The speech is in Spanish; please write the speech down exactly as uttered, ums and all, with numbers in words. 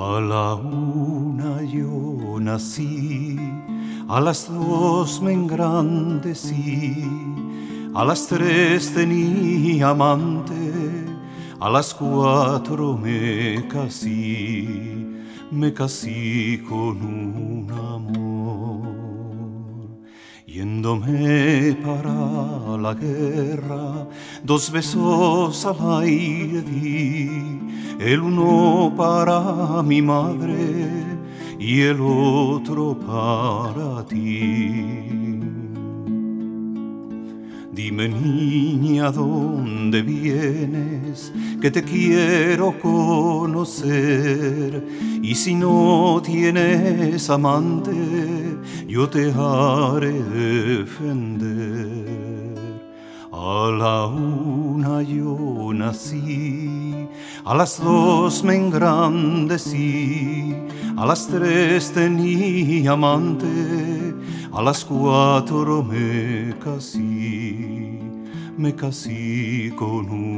A la una yo nací, a las dos me engrandecí, a las tres tenía amante, a las cuatro me casí, me casí con un amor. Yéndome para la guerra, dos besos al aire di, el uno para mi madre y el otro para ti. Dime, niña, ¿dónde vienes? Que te quiero conocer. Y si no tienes amante, yo te haré defender. A la una yo nací, a las dos me engrandecí, a las tres tenía amante, a las cuatro me casí, me casí con un